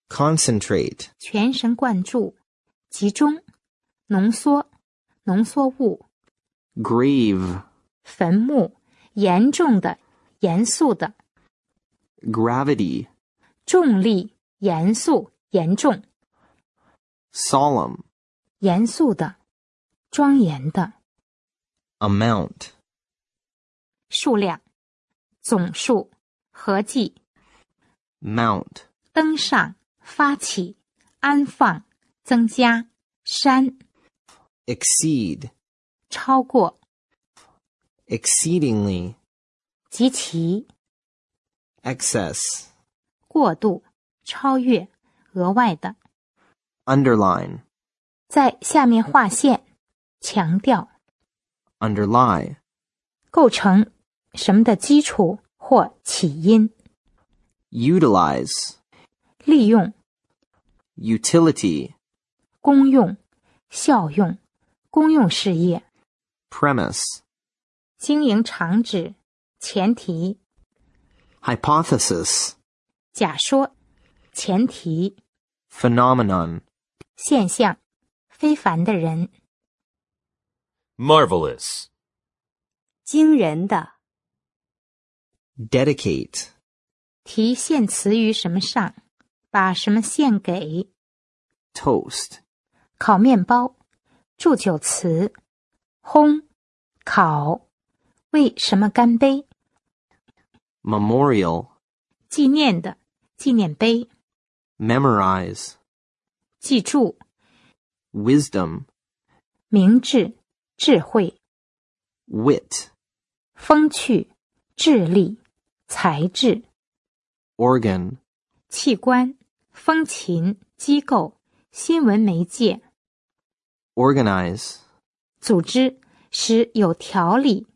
concentrate, 全神贯注，集中，浓缩，浓缩物， grave, 坟墓，严重的，严肃的， gravity, 重力，严肃，严重， solemn, 严肃的，庄严的， amount, 数量，总数，合计， mount, 登上，发起，安放，增加，删， exceed, 超过， exceedingly, 极其， excess, 过度，超越，额外的， underline, 在下面划线，强调， underlie, 构成什么的基础或起因， utilize, 利用， utility, 公用，效用，公用事业， premise, 经营场址，前提， hypothesis, 假说，前提， phenomenon, 现象，非凡的人， marvelous, 惊人的， dedicate, 提献词于什么上，把什么献给， toast, 烤面包，祝酒词，烘，烤，为什么干杯， memorial, 纪念的，纪念碑， memorize, 记住， wisdom, 明智，智慧， wit, 风趣，智力，才智， organ, 器官，风琴，机构，新闻媒介， organize, 组织，使有条理、